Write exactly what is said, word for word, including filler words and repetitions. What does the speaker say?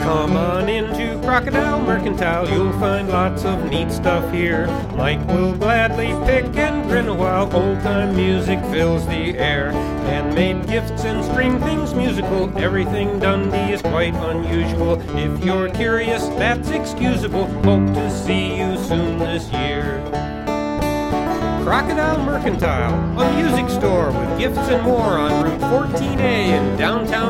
Come on into Crocodile Mercantile, you'll find lots of neat stuff here. Mike will gladly pick and grin a while old-time music fills the air. Handmade gifts and string things musical, everything Dundee is quite unusual. If you're curious, that's excusable. Hope to see you soon this year. Crocodile Mercantile, a music store with gifts and more on Route fourteen A in downtown